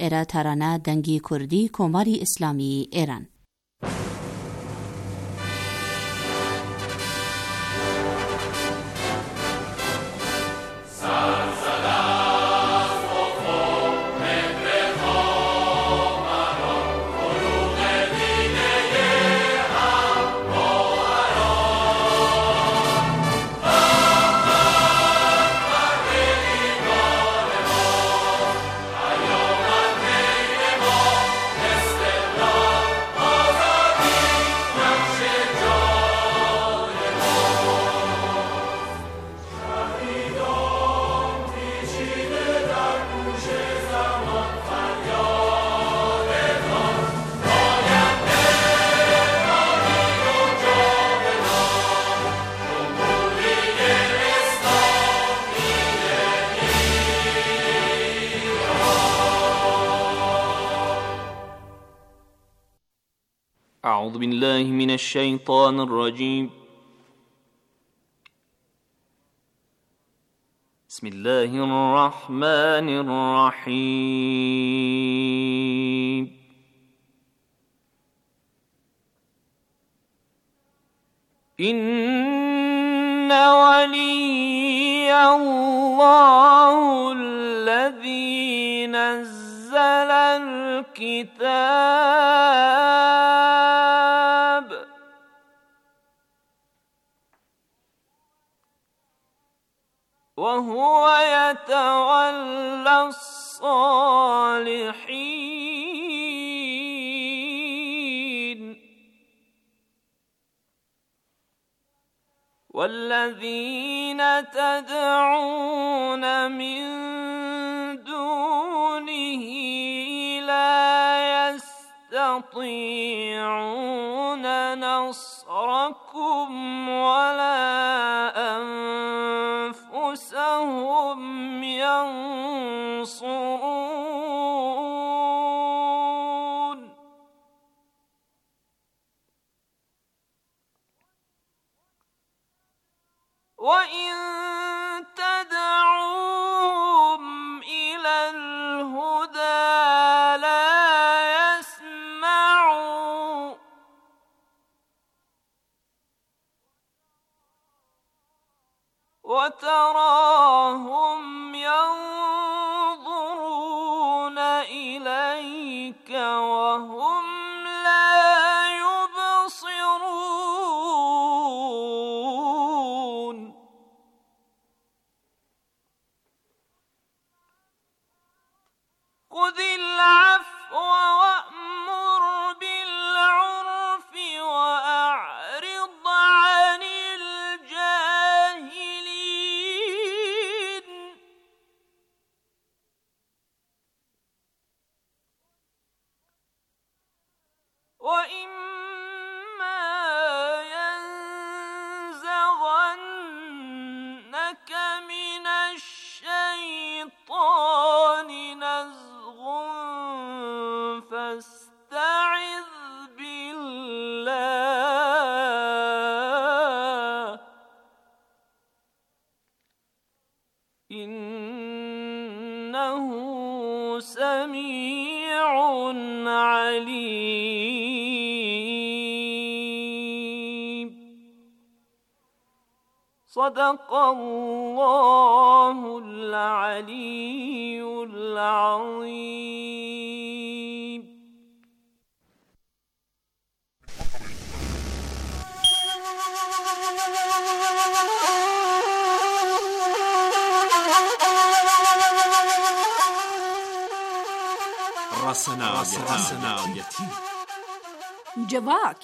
ایرا ترانه دنگی کردی کماری اسلامی ایران. أعوذ بالله من الشيطان الرجيم. بسم الله الرحمن الرحيم. إن ولي الله الذي نزل الكتاب وهو يتولى الصالحين والذين تدعون من دونه لا يستطيعون نصركم ولا أنفسهم ينصرون. وإن تدعوهم إلى الهدى لا يسمعوا وتراهم ينظرون إليك وهم لا يبصرون. خذ العفو وأمر بالعرف وأعرض عن الجاهلين. وإما ينزغنك من الشيطان نزغ فاستعذ بالله إنه سميع عليم. صدق الله العلي العظيم. رسنايتي جواك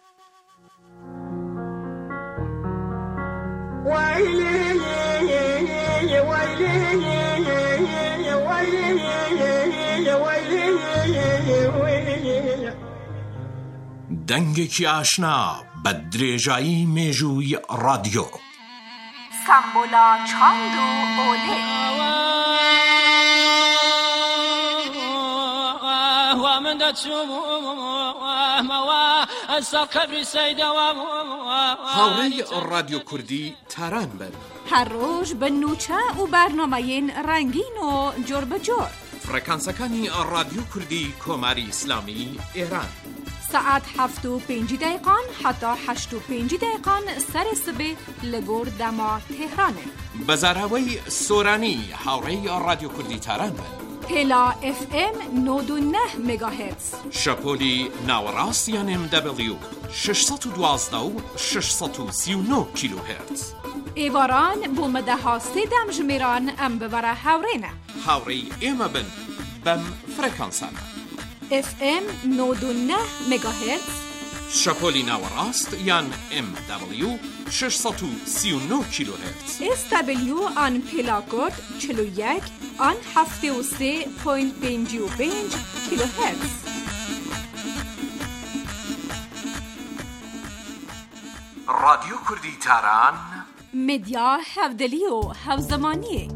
دەنگێکی ئاشنا بە درێژایی مێژووی ڕادیۆ. سامبولا چاند و ئۆلێ ومن هاوڕێی رادیۆ کوردی تاران بن. هەر ڕۆژ بە نوچە و بەرنامەیەن ڕەنگین و جۆر بەجۆر. فرەکانسەکانی رادیۆ کوردی کۆماری ئیسلامی ئێران. سعات 7:05 حتا 8:05 سەر سبێ لە گۆر دەما تێهرانێ. بەزاراوەی سۆرانی هاوڕێی رادیۆ کوردی تاران بن. پێلا FM 99 مگاهرتز. شەپۆلی ناوەڕاست یان MW 612 و 639 کیلوهرتز. ئێواران بۆ مەدەها سێدەم ژمێران ئەم ببەرە هاوڕێنە. هاوڕێی ئێمە بن بەم فرەکانسانە. FM 99 مگاهرتز. شەپۆلی ناوەڕاست یان MW 639 کیلوهرتز. SW آن پێلاکۆد 41 آن 73.55 کیلوهرتز. رادیۆ کوردی تاران مدیا هەودەلی و هەوزەمانیە.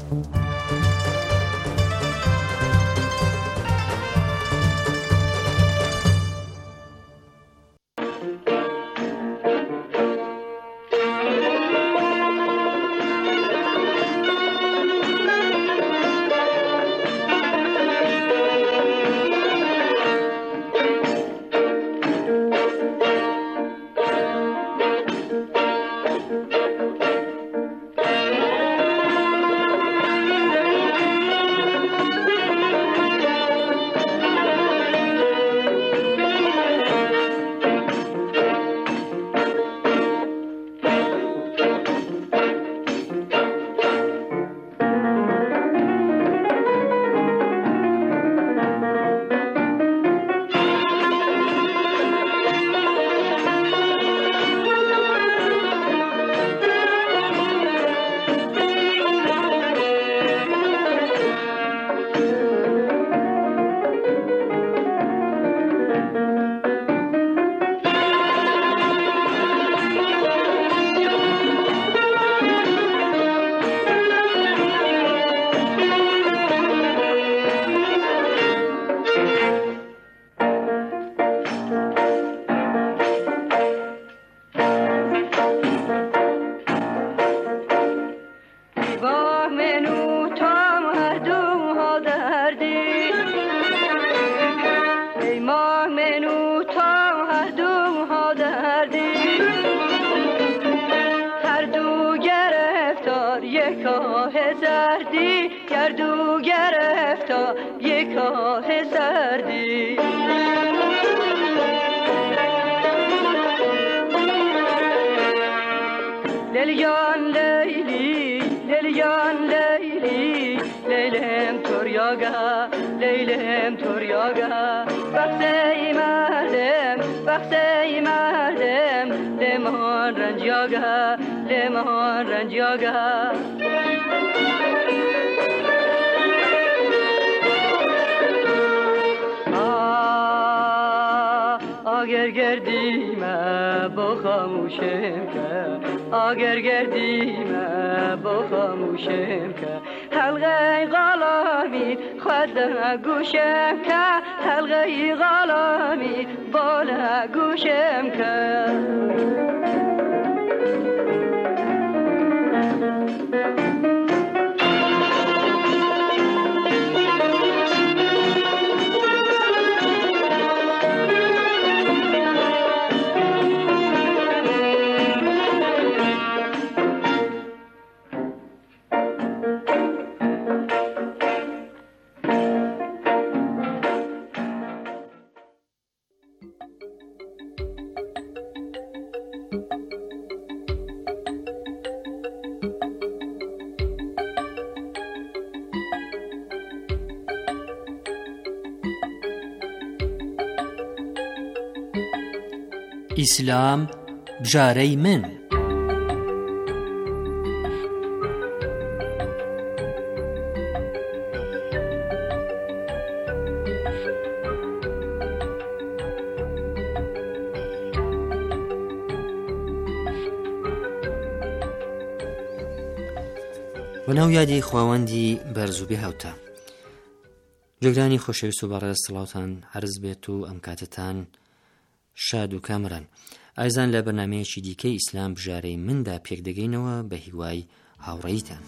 گردو گرفتا یک آه سردی لیلیان لیلی لیلیان لیلی لیلم توریاگا لیلم توریاگا وقتی مردم لمان رنجیاگا لمان رنجیاگا اگر گردیمه با خاموشم که اگر گردیمه با خاموشم که حلقه غلامی خود گوشم که حلقه غلامی بالا گوشم که ئیسلام بژارەی من. بەناو یادی خواوەندی بەرزوبی هەوتە. جۆگرانی خۆشەویست و بەڕێز سڵاوتان عەرز بێت و ئەم کاتتان شاد و کامران. ئایزان لە بەرنامەیەکی دیکەی ئیسلام بژارەی مندا پێک دەگەینەوە بە هیوای هاوڕێیتان.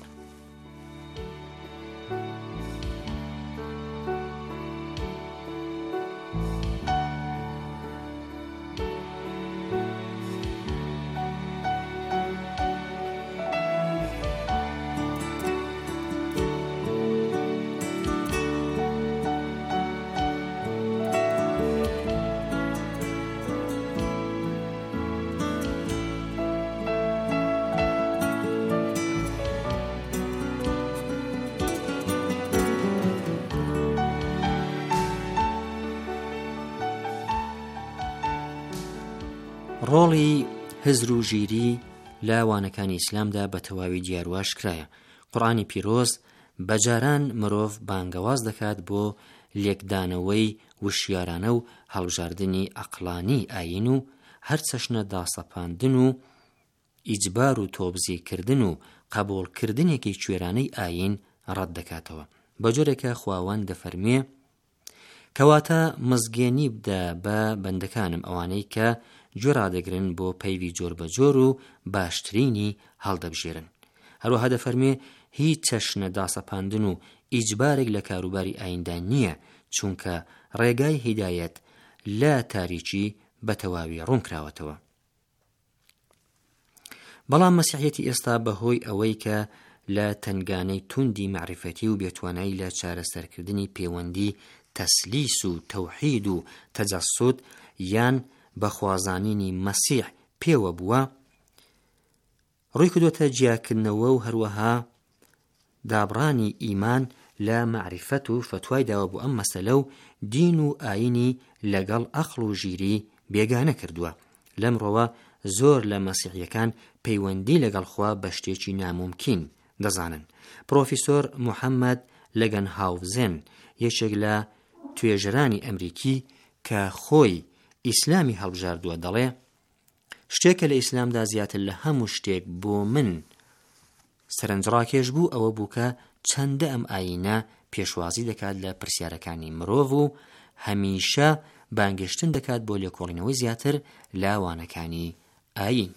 ڕۆڵی هزر و ژیری لە وانەکانی ئیسلامدا بە تەواوی دیارواش کرایە. قورئانی پیرۆز بەجاران مرۆڤ بانگەواز دەکات بۆ لێکدانەوەی وشیارانە و هەڵبژاردننی عەقلانی ئاین و هەر چەشنە داسەپاندن و ئیجبار و تۆبزیکردن و قبوڵکردنێکی کوێرانەی ئاین ڕەت دەکاتەوە. بە جۆرێکە خواوەند دەفەرمێ کەواتە مزگێنی بدە بە بەندەکانم ئەوانەی کە گوێڕادەگرن بۆ پەیوی جۆر بە جۆر و باشترینی هەڵدەبژێرن. هەروەها دەفەرمێ هیچ چەشنە داسەپاندن و ئیجبارێک لە کاروباری ئایندا نییە، چونکە ڕێگای هیدایەت لە تاریکی بە تەواوی ڕوون کراوەتەوە. بەڵام مەسیحیەتی ئێستا بەهۆی ئەوەی کە لە تنگانەی توندی معرفەتی و بێتوانایی لە چارەسەرکردنی پەیوەندی تەسلیس و تەوحید و تەجەسوت یان بەخوازانینی مەسیح پێوە بووە، ڕووی کردوتە جیاکردنەوە و هەروەها دابڕانی ئیمان لە معرفەت و فتوای داوە بۆ ئەم مەسەلە و دین و ئاینی لەگەڵ عەقڵ و ژیری بێگانە کردووە. لەمڕۆوە زۆر لە مەسیحیەکان پەیوەندی لەگەڵ خوا بە شتێکی ناممکن دەزانن. پرۆفیسۆر موحەممەد لەگەنهاوزێن یەکێک لە توێژەرانی ئەمریکی کە خۆی ئیسلامی هەڵبژاردووە دەڵێ شتێکە لە ئیسلامدا زیاتر لە هەموو شتێک بۆ من سەرنجڕاکێش بوو ئەوە بوو کە چەندە ئەم ئاینە پێشوازی دەکات لە پرسیارەکانی مرۆڤ و هەمیشە بانگشتن دەکات بۆ لێکۆڵینەوەی زیاتر لە وانەکانی ئاین.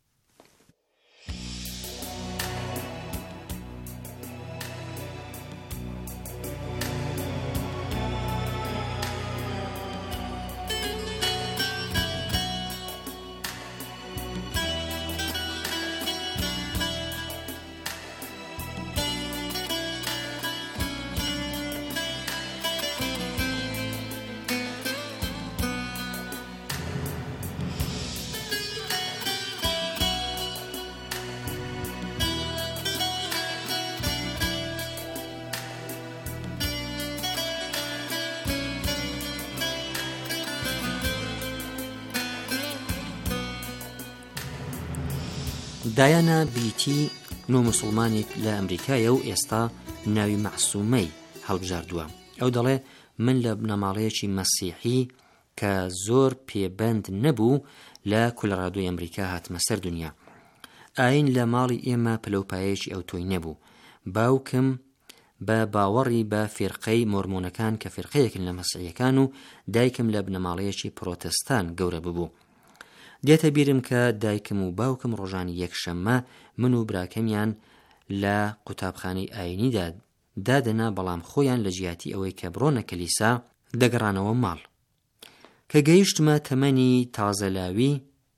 دایانا بریتی نۆ موسڵمانێک لە ئەمریکایە و ئێستا ناوی مەعسومەی هەڵبژاردووە. ئەو دەڵێ من لە بنەماڵەیەکی مەسیحی کە زۆر پێبەند نەبوو لە کولەڕادۆی ئەمریکا هاتمە سەر دنیا. ئاین لە ماڵی ئێمە پلەپایەکی ئەو تۆی نەبوو. باوکم بە باوەڕی بە فێرقەی مۆرمۆنەکان کە فێرقەیەکن لە مەسیحیەکان و دایکم لە بنەماڵەیەکی پرۆتەستان گەورە ببوو. دێتە بیرم کە دایکم و باوکم ڕۆژانی یەکشەممە من و براکەمیان لە قوتابخانەی ئاینیدا دادەنا، بەڵام خۆیان لە جیاتی ئەوەی کە بڕۆنە کەلیسا دەگەڕانەوە ماڵ. کە گەیشتمە تەمەنی تازەلاوی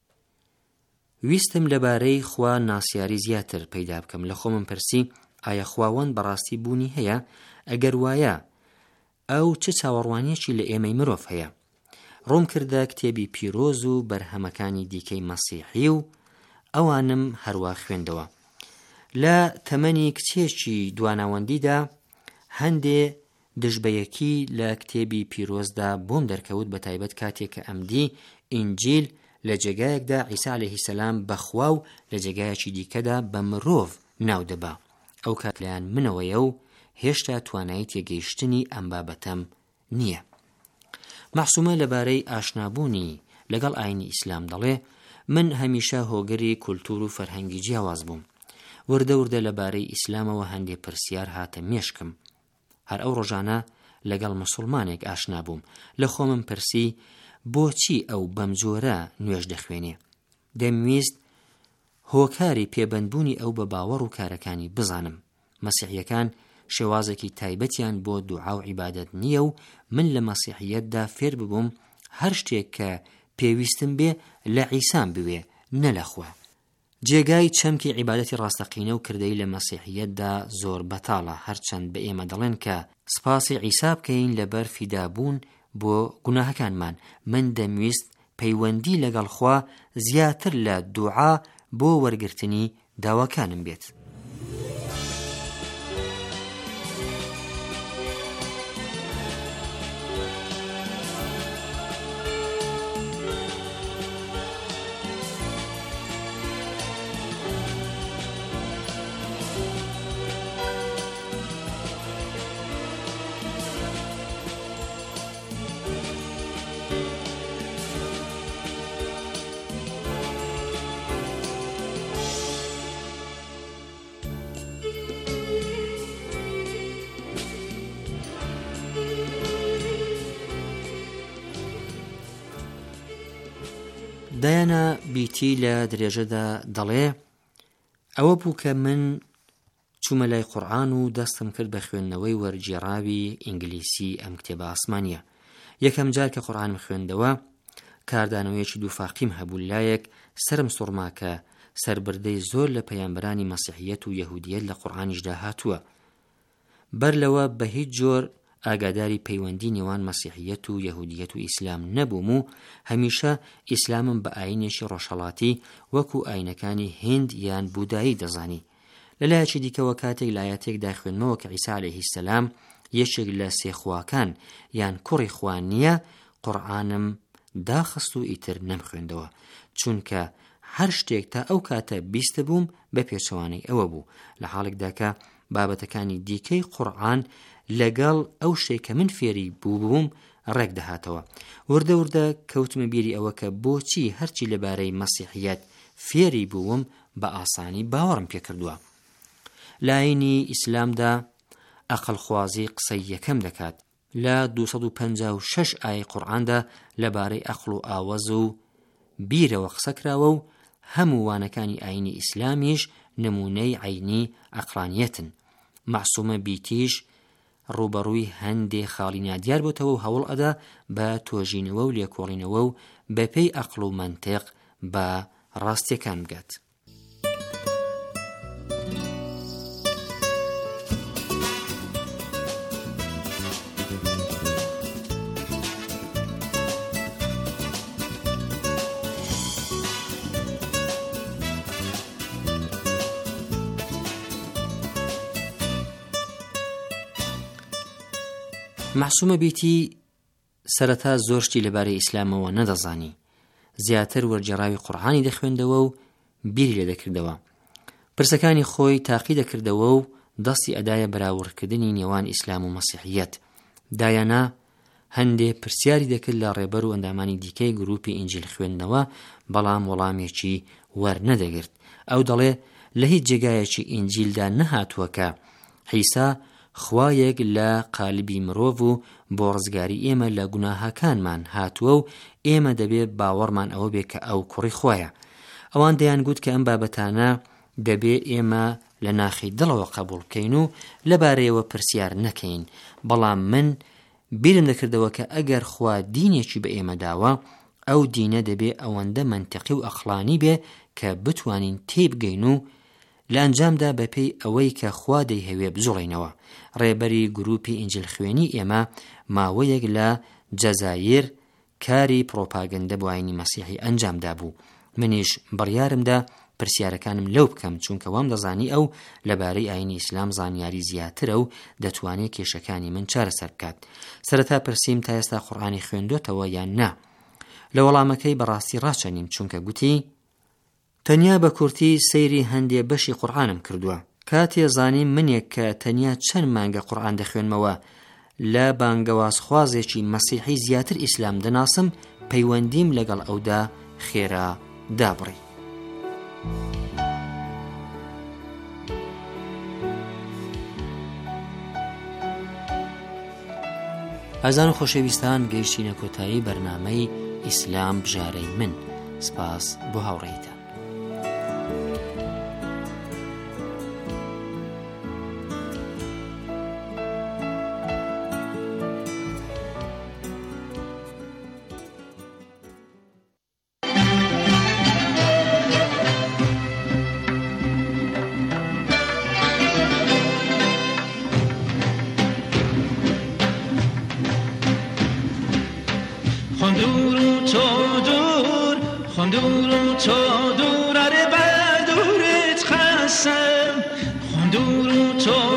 ویستم لەبارەی خوا ناسیاری زیاتر پەیدا بکەم. لە خۆمم پرسی ئایا خواوەند بەڕاستی بوونی هەیە؟ ئەگەر وایە ئەو چه چاوەڕوانیەکی لە ئێمەی مرۆڤ هەیە؟ ڕووم کردە کتێبی پیرۆز و بەرهەمەکانی دیکەی مەسیحی و ئەوانم هەروە خوێندەوە. لە تەمەنی کچێکی دواناوەندیدا هەندێ دژبەیەکی لە کتێبی پیرۆزدا بۆم دەرکەوت، بە تایبەت کاتێک کە ئەمدی ئینجیل لە جێگایەکدا عیسا عەلەیهی سەلام بەخوا و لە جێگایەکی دیکەدا بە مرۆڤ ناو دەبا. ئەو کات لایەن منەوەیە و هێشتا توانایی تێگەیشتنی ئەم بابەتەم نییە. مەعسومە لەبارەی ئاشنابوونی لەگەڵ ئاینی ئیسلام دەڵێ من هەمیشە هۆگەری کولتور و فەرهەنگی جیاواز بووم. وردە وردە لەبارەی ئیسلامەوە هەندێک پرسیار هاتە مێشکم. هەر ئەو ڕۆژانە لەگەڵ مسلمانێک ئاشنا بووم لە خۆمم پرسی بۆچی ئەو بەم جۆرە نوێژ دەخوێنێ. دەمویست هۆکاری پێبەندبوونی ئەو بە باوەڕ و کارەکانی بزانم. مەسیحیەکان شێوازێکی تایبەتیان بۆ دوعا و عیبادەت نییە و من لە مەسیحیەتدا فێر ببووم هەر شتێک کە پێویستم بێ لە عیسام بوێ نە لەخوا. جێگای چەمکی عیبادەتی ڕاستەقینە و کردەی لە مەسیحیەتدا زۆر بەتاڵە، هەرچەند بە ئێمە دەڵێن کە سپاسی عیسا بکەین لەبەر فیدابوون بۆ گوناهەکانمان. من دەمویست پەیوەندی لەگەڵ خوا زیاتر لە دوعا بۆ وەرگرتنی داواکانم بێت. دایانە بیتی لە درێژەدا دەڵێ ئەوە بوو کە من چوومە لای قورئان و دەستم کرد بە خوێندنەوەی وەرگێڕاوی ئینگلیسی ئەم کتێبە ئاسمانیە. یەکەم جار کە قورئانم خوێندەوە کاردانەوەیەکی دووفاقیم هەبوو لایەک سرم سوڕما کە سەربردەی زۆر لە پەیامبەرانی مەسیحیەت و یەهودیەت لە قورئانیشدا هاتووە. بەر لەوە بە هیچ جۆر ئاگاداری پەیوەندی نێوان مەسیحیەت و یەهودیەت و ئیسلام نەبووم و هەمیشە ئیسلامم بە ئاینێکی ڕۆژهەڵاتی وەکو ئاینەکانی هیند یان بودایی دەزانی. لەلایەکی دیکەوە کاتێک لە ئایەتێکدا خوێنمەوە کە عیسا عەلەیهی سەلام یەکێک لە سێخواکان یان کوڕی خوا نییە، قورئانم داخست و ئیتر نەمخوێندەوە، چونکە هەر شتێک تا ئەو کاتە بیستە بووم بە پێچەوانەی ئەوە بوو، لە حاڵێکدا کە بابەتەکانی دیکەی قورئان لەگەڵ ئەو شتێک کە من فێری بووم ڕێک دەهاتەوە. وردە وردە کەوتمە بیری ئەوە کە بۆچی هەرچی لەبارەی مەسیحیەت فێری بووم بە ئاسانی باوەڕم پێکردووە. لە ئاینی ئیسلامدا ئەقڵخوازی قسەی یەکەم دەکات. لە 256 ئایەی قورئاندا لەبارەی ئەقڵ و ئاوەز و بیرەوە قسەکراوە و هەموو وانەکانی ئاینی ئیسلامیش نمونەی عینی ئەقلانیەتن. معسومە بیتیش ڕوبەڕووی هەندێ خاڵی نادیار بۆتەوە و هەوڵ ئەدا بە تۆژینەوە و لێکۆڵینەوە و بەپێی ئەقڵ و مەنتیق بە ڕاستیەکان بگات. معسومە بیتی سەرەتا زۆر شتی لەبارەی ئیسلامەوە نەدەزانی، زیاتر وەرگێڕاوی قورئانی دەخوێندەوە و بیری لێ دەکردەوە. پرسەکانی خۆی تاقی دەکردەوە و دەستی ئەدایە بەراوردکردنی نێوان ئیسلام و مەسیحیەت. دایانە هەندێ پرسیاری دەکرد لە ڕێبەر و ئەندامانی دیکەی گروپی ئینجیل خوێندنەوە، بەڵام وەڵامێکی وەرنەدەگرت. ئەو دەڵێ لە هیچ جێگایەکی ئینجیلدا نەهاتووە کە عیسا خوایەک لە قالبی مرۆڤ و بۆ ڕزگاری ئێمە لە گوناهەکانمان هاتووە و ئێمە دەبێت باوەڕمان ئەوە بێ کە ئەو کوڕی خوایە. ئەوان دەیانگوت کە ئەم بابەتانە دەبێ ئێمە لە ناخی دڵەوە قبول بکەین و لەبارەیەوە پرسیار نەکەین، بەڵام من بیرم دەکردەوە کە ئەگەر خوا دینێکی بە ئێمە داوە، ئەو دینە دەبێ ئەوەندە منتیقی و ئەقلانی بێ کە بتوانین تێبگەین و لە ئەنجامدا بەپێی ئەوەی کە خوا دەیهەوێ بجوڵینەوە. ڕێبەری گروپی ئینجیل خوێنی ئێمە ماوەیەک لە جەزایر کاری پرۆپاگەندە بۆ ئاینی مەسیحی ئەنجامدا بوو. منیش بڕیارمدا پرسیارەکانم لەو بکەم، چونکە وام دەزانی ئەو لەبارەی ئاینی ئیسلام زانیاری زیاترە و دەتوانێت کێشەکانی من چارەسەر بکات. سەرەتا پرسییم تا ئێستا قورئانی خوێندوتەوە یان نا. لە وەڵامەکەی بەڕاستی ڕاچەنیم، چونکە گوتی تەنیا بە کورتی سەیری هەندێ بەشی قورئانم کردووە. کاتێ زانیم منێک کە تەنیا چەند مانگە قورئان دەخوێنمەوە لە بانگەوازخوازێکی مەسیحی زیاتر ئیسلام دەناسم، پەیوەندیم لەگەڵ ئەودا خێرا دابڕی. ئازان و خۆشەویستان گەیشتینە کۆتایی بەرنامەی ئیسلام بژارەی من. سپاس بۆ هاوڕێیتان. خندورو تو دور اره بدورت خستم خندورو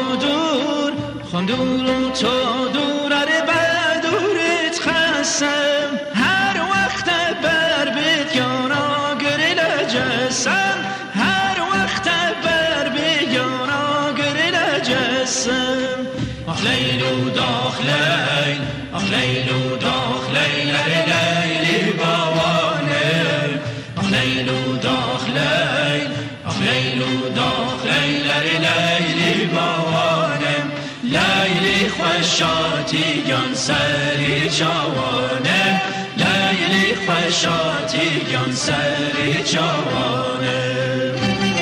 تو دور اره بدورت خستم هر وقت بر بیت یانا گریل جسم هر وقت بر بیت یانا گریل جسم آخ لیلو داخ لیل آخ لیلو داخ لیل اره لیلی باوانه لیلو داخ لیل آخ لیلو داخ لیل اره لیلی باوانم لیلی خوشاتی گان سری جوانم لیلی خوشاتی گان سری جوانم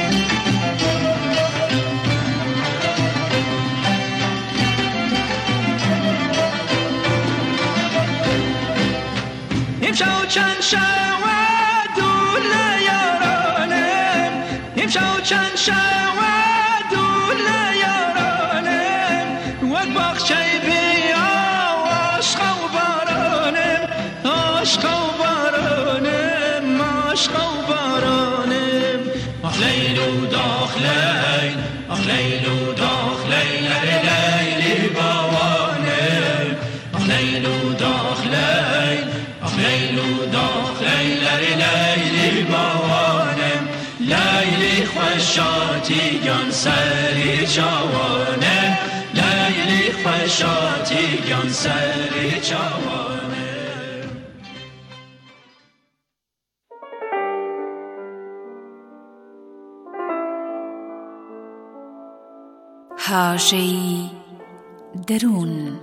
امشو چند شود دول یارانم امشو چند شود دول یارانم وقت باخچه بیا عشق و بارانم عشق و بارانم عشق و بارانم آخ لیلو داخ لیل آخ لیلو داخ لیل اره لیلی باوانم آخ لیلو داخ لیل آخ لیلو داخ لیل اره لیلی باوانم لیلی خوشاتی گان سری جوانم لیلی خوشاتی گان سری جوانم حاشیه‌ای درون.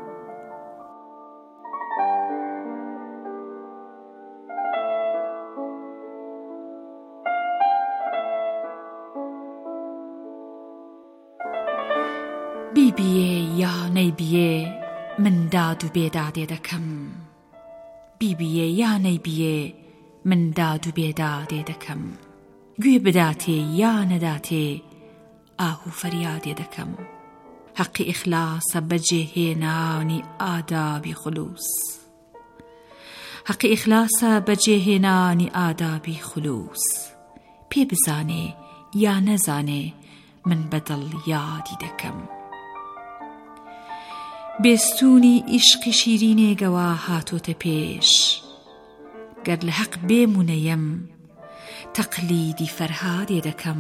بیبیێ یا نەیبیێ من داد و بێدادێ دەکەم بیبیێ یا نەیبیێ من داد و بێدادێ دەکەم گوێ بداتێ یا نەداتێ ئاهو فەریادێ دەکەم حەقی ئیخلاسە بەجێهێنانی ئادابی خولوس حەقی ئیخلاسە بەجێهێنانی ئادابی خولوس پێ بزانێ یا نەزانێ من بەدڵ یادی دەکەم بێستوونی ئیشقی شیرینێگەوە هاتۆتە پێش گەر لە حەق بێمونەیەم تەقلیدی فەرهادێ دەکەم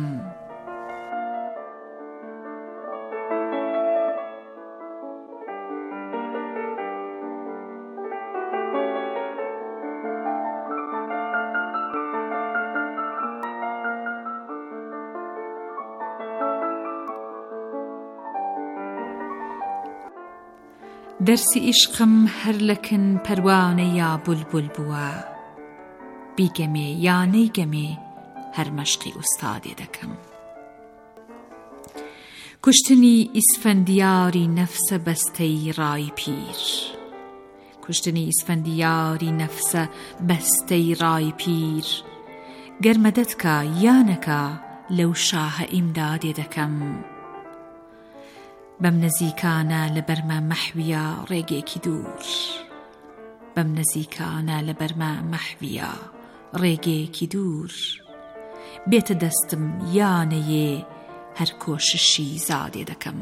دەرسی ئیشقم هەر لەکن پەروانە یا بولبول بووە بیگەمێ یا نەیگەمێ هەر مەشقی ئوستادێ دەکەم کوشتنی ئیسفەندیاری نەفسە بەستەی ڕای پیر کوشتنی ئیسفەندیاری نەفسە بەستەی ڕای پیر گەرمەدەتکە یانەکە لەو شاهە ئیمدادێ دەکەم بەم نزیکانە لە بەرمە مەحویە ڕێگێکی دوور بەم نزیکانە لە بەرمە مەحویە ڕێگێکی دوور بێتە دەستم یانەیێ هەر کۆششی زادێ دەکەم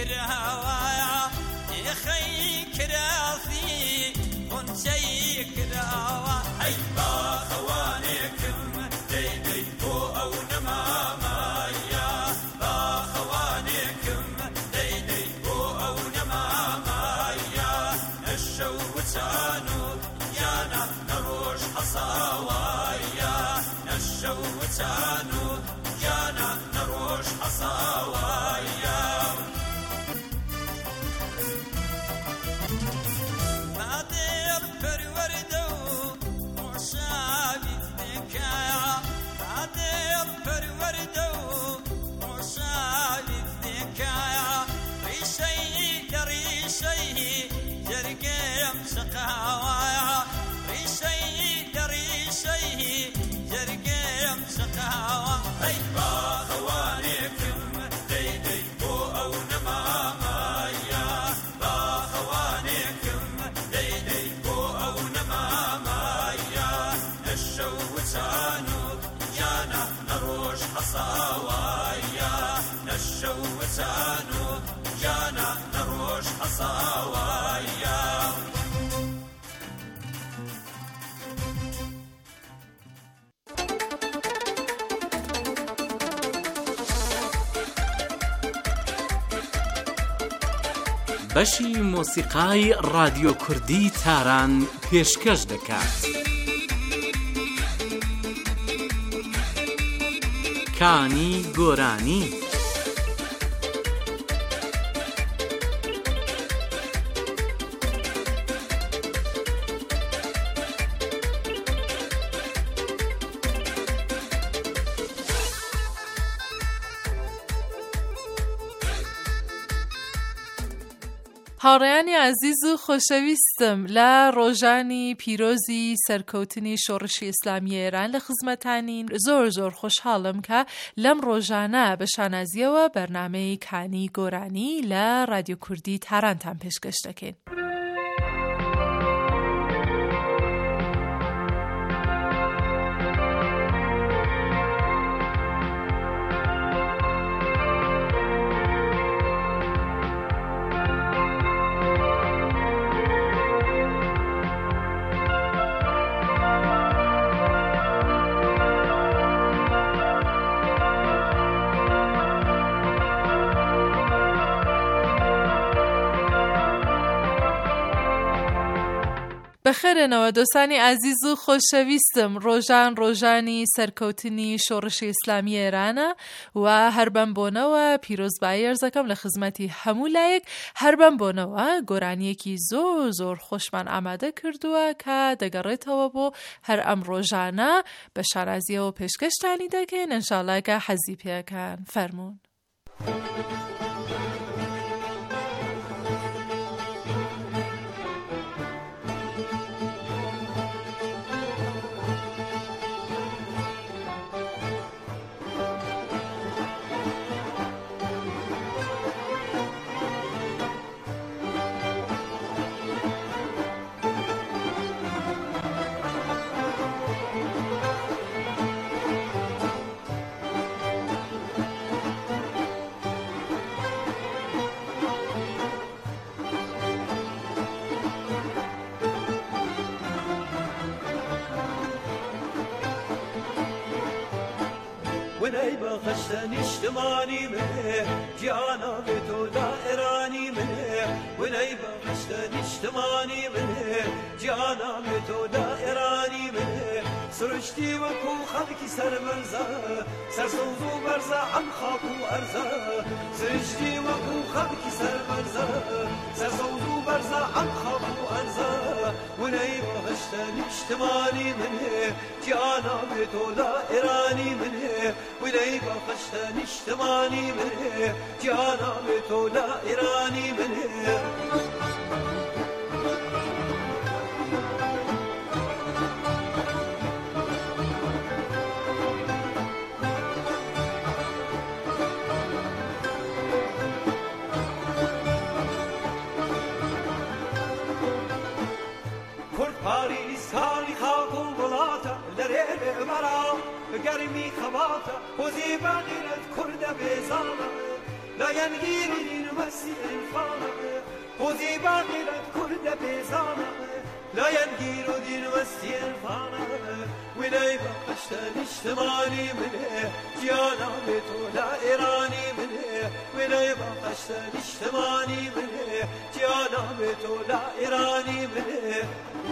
كراوايا يخي كرافي ونشي كراوا هي باخوانكم ديدي بو أو نمامايا باخوانكم ديدي بو أو نمامايا نشو وتانو يانا نروش حصاوايا نشو وتانو يانا نروش حصاوايا نادر پروردو مشابه ذكايا نادر پروردو مشابه ذكايا ريشي جرقم سقاوايا ريشي جرقم سقاوا هي باخوانكم ديدي بو أو نمامايا باخوانكم ديدي بو أو نمامايا نشو وتانو يانا نروش حصاوايا نشو وتانو يانا نروش حصاوايا بەشی مۆسیقای رادیۆ کوردی تاران پێشکەش دەکات. کانی گۆرانی هاوڕێیانی عەزیز و خۆشەویستم لە ڕۆژانی پیرۆزی سەرکەوتنی شۆڕشی ئیسلامی ئێران لە خزمەتانین زۆر خۆشحاڵم کە لەم ڕۆژانە بە شانازیەوە بەرنامەی کانی گۆرانی لە رادیۆ کوردی تارانتان پێشکەش دەکەین. بەخێرێنەوە دۆستانی عەزیز و خۆشەویستم، ڕۆژانی سەرکەوتنی شۆڕشی ئیسلامی ئێرانە و هەر بەم بۆنەوە پیرۆزبایی ئەرزەکەم لە خزمەتی هەموو لایەک. هەر بەم بۆنەوە گۆرانیەکی زۆر خۆشمان ئامادە کردووە کە دەگەڕێتەوە بۆ هەر ئەم ڕۆژانە بە شارازیەوە پێشکەشتانی دەکەین ئینشاڵڵا کە حەزی پێەکەن. فەرموون. ونای بخشتن اجتماعی منه جانا به تو دائرانی منه ونای بخشتن اجتماعی منه جانا به تو دائرانی منه سرشتی و کو خلقی سربرزا سرسوزو برزا عن خاکو ارزا سرشتی و کو خلقی سربرزا سرسوزو برزا عن خاکو ارزا ونای بخشتن اجتماعی منه جانا به تو دائرانی منه ونای بخشتن اجتماعی منه جانا به تو دائرانی منه گرمی خواتا خوزی بغیرت کرد بیزانا لا ينگیر این مسیح الفانه خوزی باقیرت کرد بیزانه لا ينگیر دین مسیح الفانه ولی بقشتن اجتماعی منه جیانا به تو لا ایرانی منه ولی بقشتن اجتماعی منه جیانا به تو لا ایرانی منه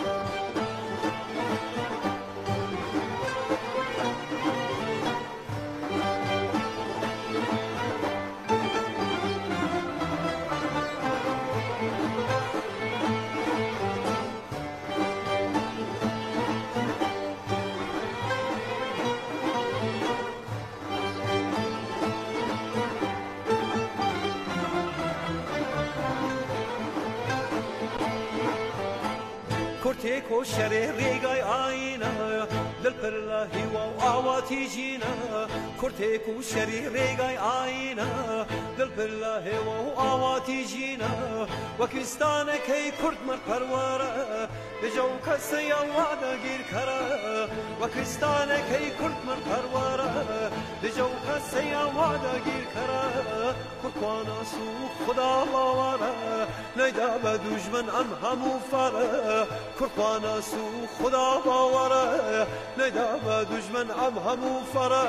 تيكو شري ريغاي آينا للبرلاهي وآواتي جينا كورتيكو شري ريغاي آينا للبرلاهي وآواتي جينا وكستانا كي كرد مر پروارا بجو كسيا وادا گير كرا وكستانا كي كرد مر پروارا بجو كسيا وادا گير كرا كرقوانا سو خدا باورا نيدا بدوجمن ام همو فارا كرقوانا سو خدا باورا نيدا بدوجمن ام همو فارا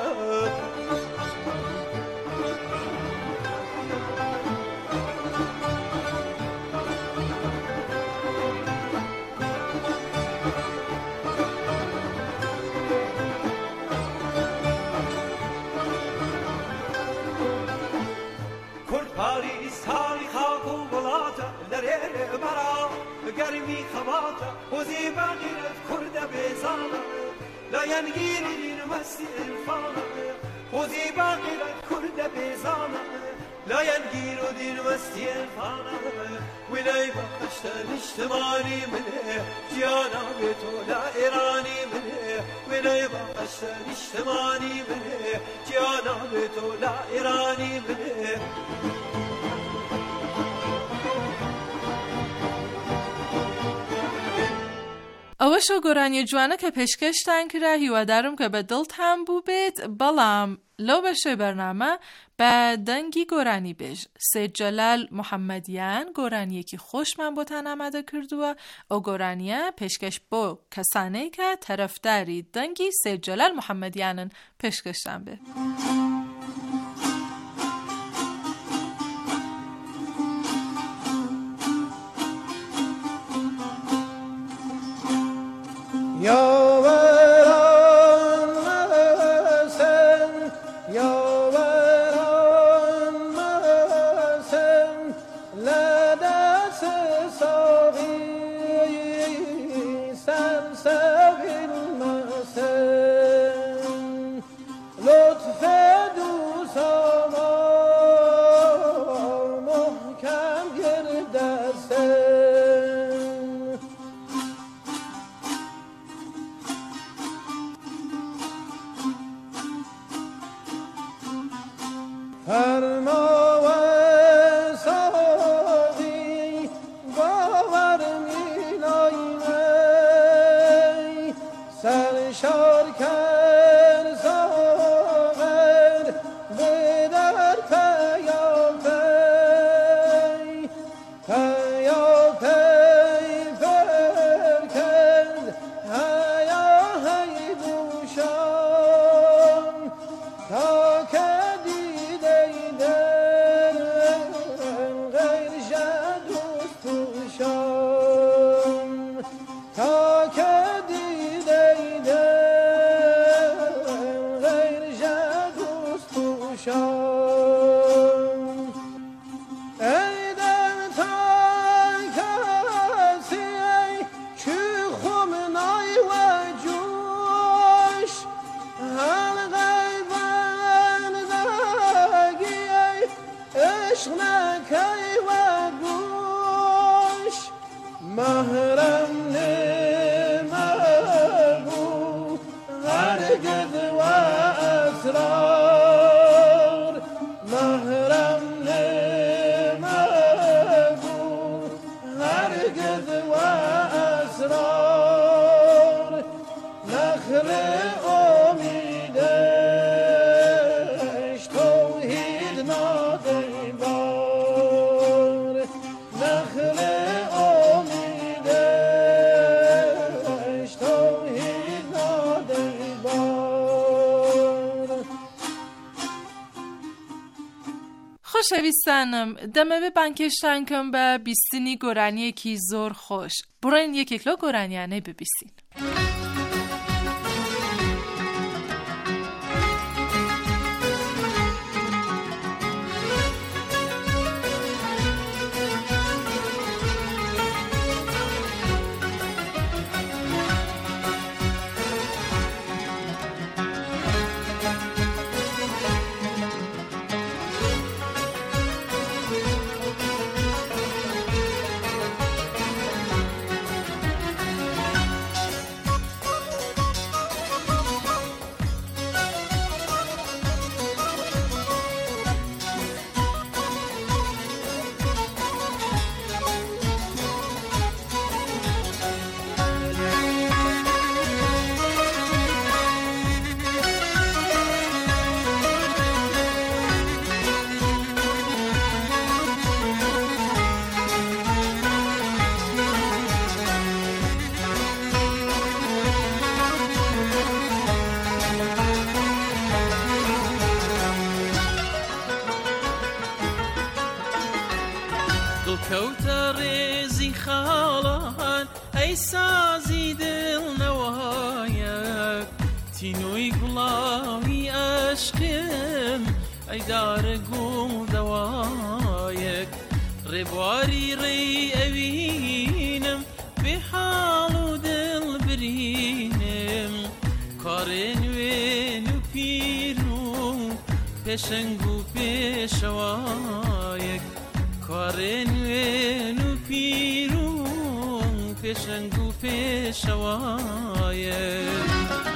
گرمی خواتا خوزی بغیرت کرده بیزانه لا ینگیر دین مسیح الفانه خوزی بغیرت کرده بیزانه لا ینگیر دین مسیح الفانه ولی بخشتن اجتماعی منه جیانا به تو لا ایرانی منه ولی بخشتن اجتماعی منه جیانا به تو لا ایرانی منه ئەوەشە گۆرانی جوانە کە پێشکەشتان کرا هیوادارم کە بە دڵتان بوو بێت بەڵام لەو بەشەی بەرنامە بە دەنگی گۆرانی بێژ سید جەلال محەممەدیان گۆرانیەکی خۆشمان بۆتان ئامادە کردووە ئەو گۆرانیە پێشکەش بۆ کەسانەی کە تەرەفداری دەنگی سید جەلال محەممەدیانن پێشکەشتان بێت. یاوران مسن یاوران مسن لدست ساقی سلسبیل مسن لطف دوساما محکم گردستن فرما و ساقی باور می‌نایی سرشار کر ساغر به در پیاپی فرکند هیا هی دوشان تا که محرم نمگو هرگز و اسرار محرم نمگو هرگز و اسرار نخل امیدش توحید نادیم خۆشەویستانم دەمەوێت بانکێشتان کەم بە بیستنی گۆرانیەکی زۆر خۆش. بڕۆین یەکێک لەو گۆرانیانەی ببیستین. کەوتە ڕێزی خاڵان ئەی سازی دڵنەوەیەک تینۆی گوڵاوی عەشقم ئەی دارە گوڵ دەوایەک ڕێبواری ڕێی ئەوینم بێ حاڵ و دڵ برینم کارێ نوێن و پیر و پێشەنگ و پێشەوایەک کارێ نوێن و پیر و پێشەنگ و پێشەوایەک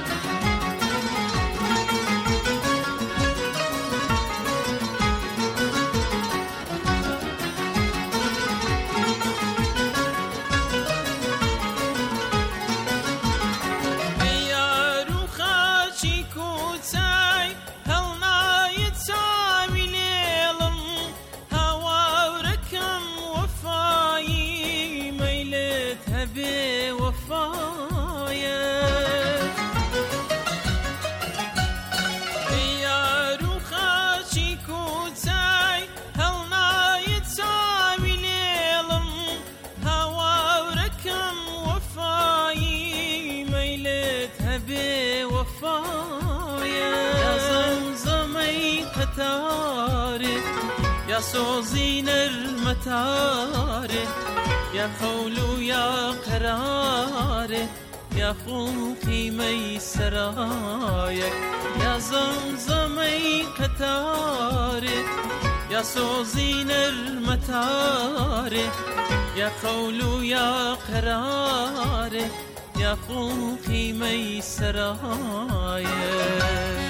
يا صوزين المتاري يا خولو يا قراري يا خلقي ميسرايك يا زمزمي قتاري يا صوزين المتاري يا خولو يا قراري يا خلقي ميسرايك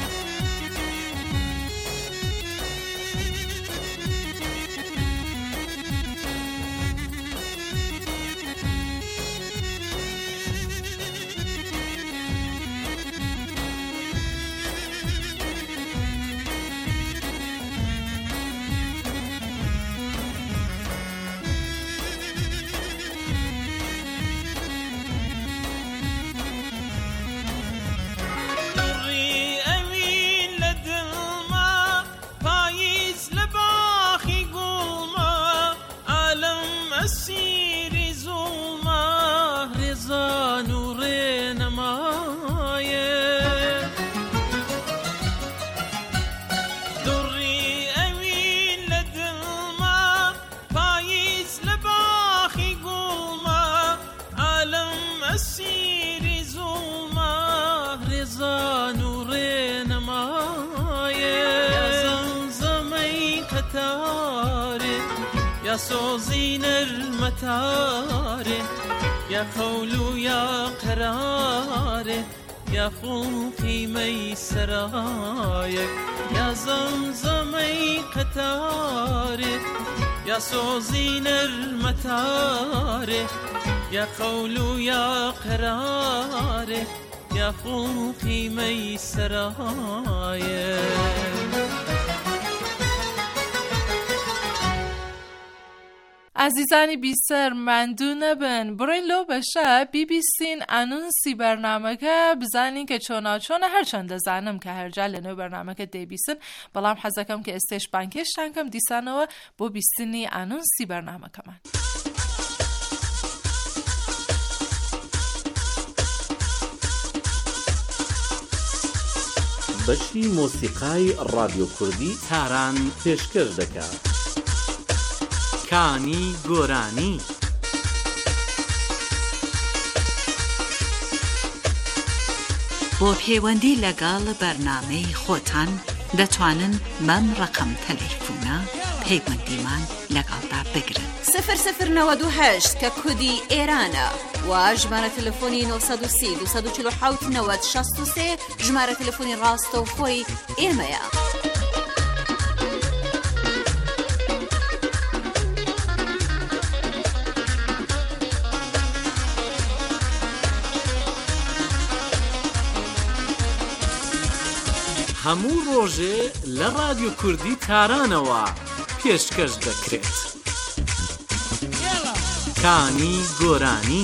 يا صوزين المتاري يا خولو يا قراري يا خلقي ميسرايك يا زمزمي قتاري يا صوزين المتاري يا خولو يا قراري يا خلقي ميسرايك. عزیزانی بیسر مندو نبن برین لو بشه بیسین انونسی برنامه که بزنین که چون هر چند زنم که هر جل نو برنامه که دی بیسن بلام حزکم که استش بانکش تنکم دیسانو بو بیسینی انونسی برنامه کمان. بەشی مۆسیقای ڕادیۆ کوردی تاران پێشکەش دەکات. کانی گۆرانی. بۆ پەیوەندی لەگەڵ بەرنامەی خۆتان دەتوانن بەم ڕقم تەلەیفۆنە پەیوەندیمان لەگەڵدا بگرن. 0098 کە کودی ئێرانە و ژمارە تەلەفۆنی 930 247 90 63 ژمارە تەلەفۆنی ڕاستەوخۆی ئێمەیە. هەموو ڕۆژێ لە ڕادیۆ کوردی تارانەوە پێشکەش دەکرێت. کانی گۆرانی.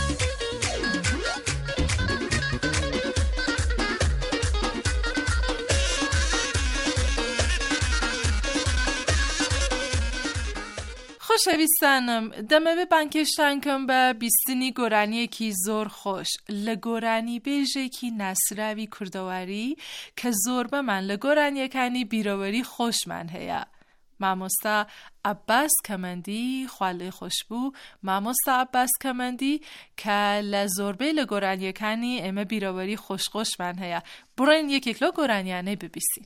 خۆشەویستانم دەمەوێت بانکێشتانکەم بە بیستنی گۆرانیەکی زۆر خۆش لە گۆرانی بێژێکی ناسراوی کوردەواری کە زۆر بەمان لە گۆرانیەکانی بیرەوەری خۆشمان هەیە. مامۆستا عەباس کەمەندی خوالێ خۆش بوو، مامۆستا عەباس کەمەندی کە لە زۆربەی لە گۆرانیەکانی ئێمە بیرەوەری خۆشخۆشمان هەیە. بڕۆین یەکێک لەو گۆرانیانەی ببیستین.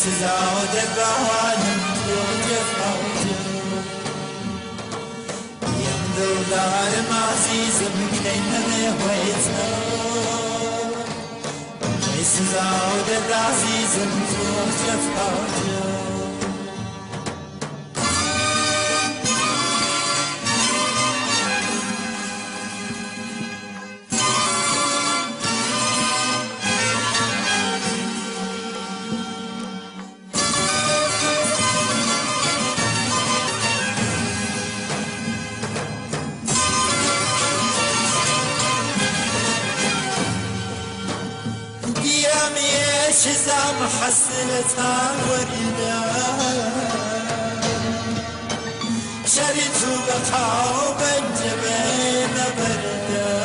سزاد بعالم وجفاوته يمدو دارم عزيزم كدينا ويتنا سزاد عزيزم وجفاوته شزام حسنتها وردا شريت بقاو بنجبين بردا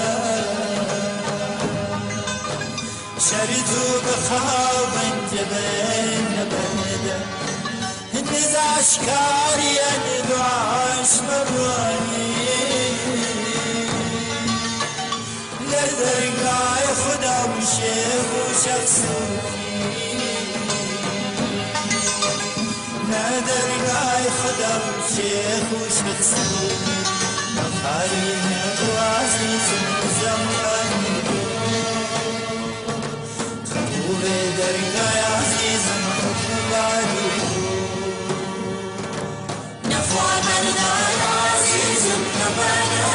شريت بقاو بنجبين بردا النزع اشكاري ندعاش مرواني لدرقاي خدا وشيخ وشخصوني لدرقاي خدا وشيخ وشخصوني مخاينة وعزيز وزماني خبوري درقاي عزيز وحباني نفوى ملنا عزيز ونبانا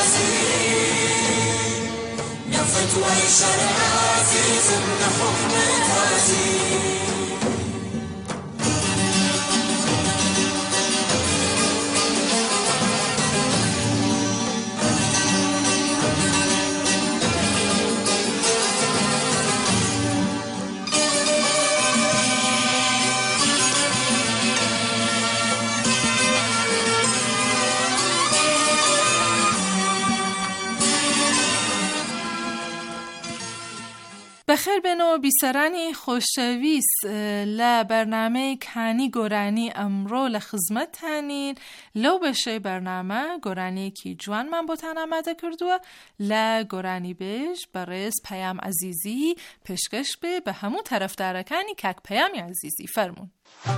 عزيز فتوى الشرع عزيز حكم عزيز بەخێر بێنەوە بیسەرانی خۆشەویست لە بەرنامەی کانی گۆرانی ئەمڕۆ لە خزمەتتانین. لەو بەشەی بەرنامە گۆرانیەکی جوانمان بۆتان ئامادە کردووە لە گۆرانی بێژ بەڕێز پەیام عەزیزی پێشکەش بێ بە هەموو تەرەفدارەکانی کاک پەیامی عەزیزی. فەرموون.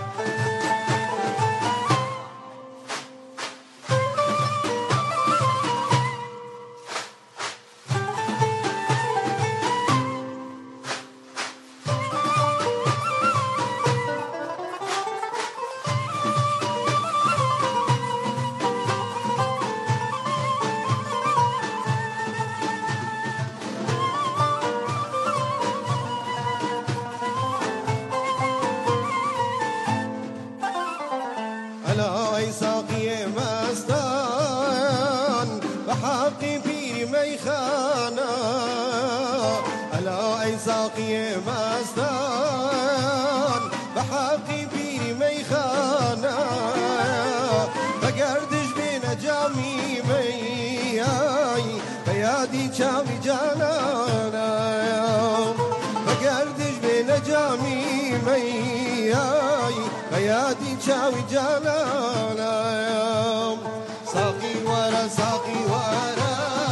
بيادي شاوي جلالا ساقي ورا ساقي ورا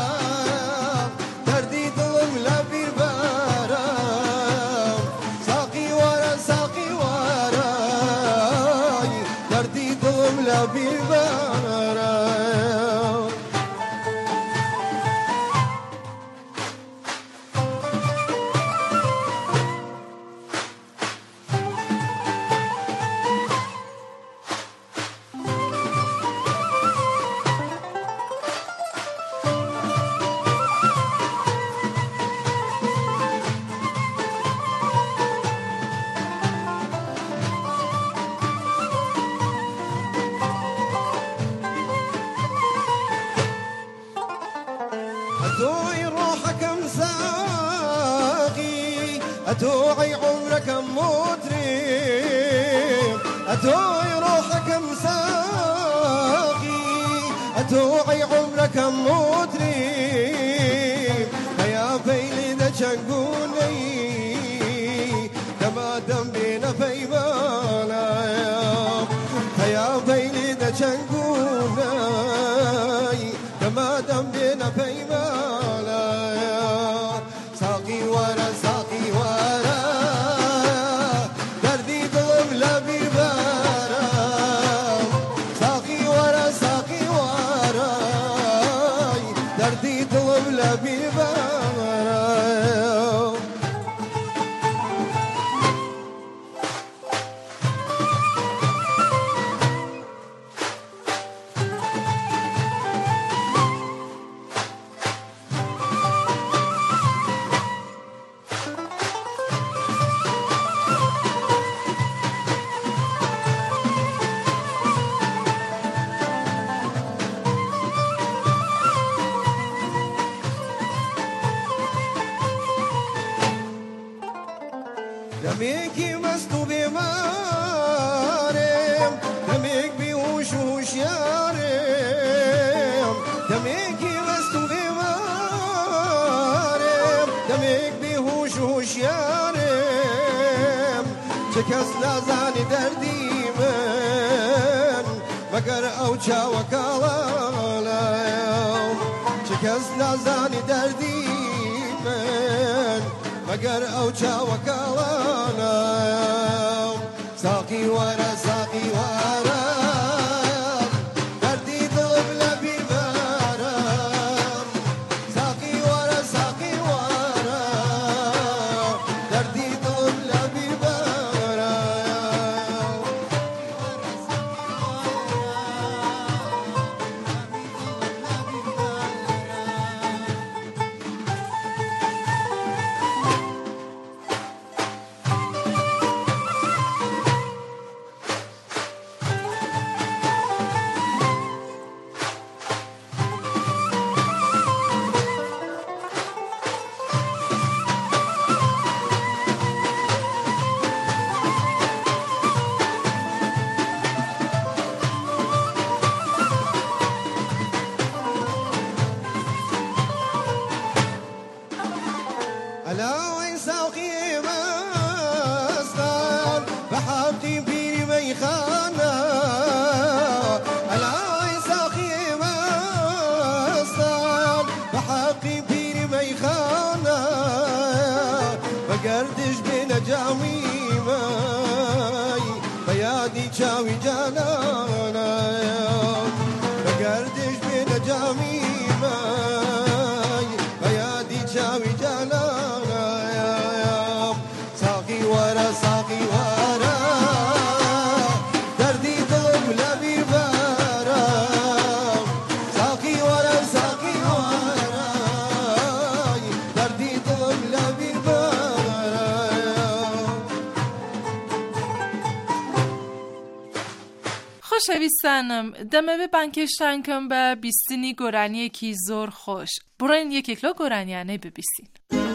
دردي ظلم لا بيربارا ساقي ورا ساقي ورا دردي ظلم لا بيربارا أتوعي عمرك مطرب أتوعي روحك مساقي أتوعي عمرك مطرب يا بيلي دا شنقوني كما دم بينا فيبانا يا بيلي دا شنقوني كما دم بينا فيبانا ساقي ورا ساقي ورا دردي ظلم دمێکی مەست و بێمارم دەمێک بیهوش و هوشیارم دەمێکی مەست و بێمارم دەمێک بیهوش و هوشیارم چه کەس نازانی دەردی من مەگەر ئەو چاوە کاڵانەم چه کەس نازانی دەردی من مەگەر ئەو چاوە کاڵانەم ساقی وەرە ساقی وەرە دەردی دڵم لە بیر بەرم ساقی وەرە ساقی وەرە دەردی دڵم لە بیر بەرم ئەلاوەی ساقی مەستان بە حەوتی پیری مەیخانە ئەلاوەی ساقی مەستان بە حەقی پیری مەیخانە بە گەردش بێنە جامی مەی بە یادی چاوی جانانە بە گەردش بێنە جامی مەی بە یادی چاوی جانانە ساقی وەرە ساقی وەرە دەردی دڵم لە بیر بەرم ساقی وەرە ساقی وەرە دەردی دڵم لە بیر بەرم خۆشەویستانم دەمەوێت بانکێشتانکەم بە بیستنی گۆرانیەکی زۆر خۆش بڕۆین یەکێک لەو گۆرانیانەی ببیستین.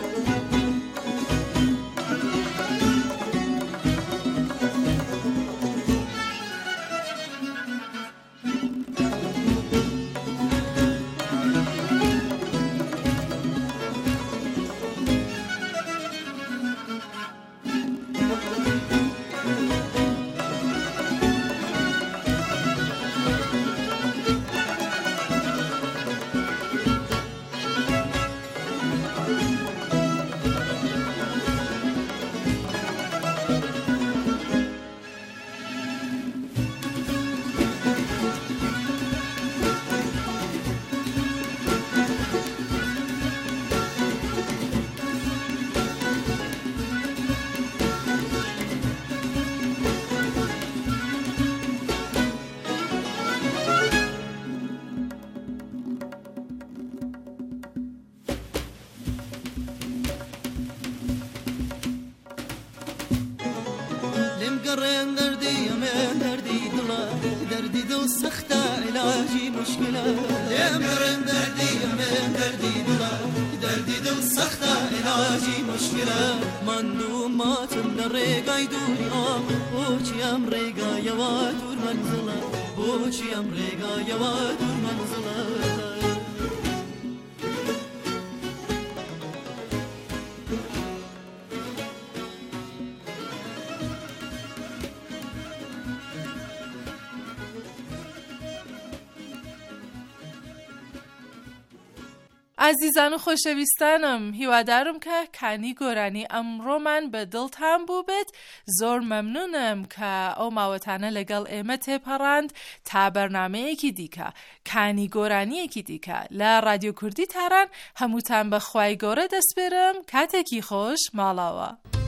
قرين دردي يمين دردي دلا دردي دو سخته علاجي مشكلة يمين دردي يمين دردي دلا دردي دو سخته علاجي مشكلة مندو ماتم دريقا يدوري بوچي ام ريقا يوادور منزلة بوچي ام ريقا يوادور منزلة عزیزان و خۆشەویستانم هیوادارم کە کانی گۆرانی ئەمڕۆمان بە دڵتان بوو بێت زۆر مەمنونم کە ئەو ماوەتانە لەگەڵ ئێمە تێپەڕاند تا بەرنامەیەکی دیکە کانی گۆرانیەکی دیکە لە رادیۆ کوردی تاران هەمووتان بە خوای گەورە دەسپێرم کاتێکی خۆش ماڵاوە.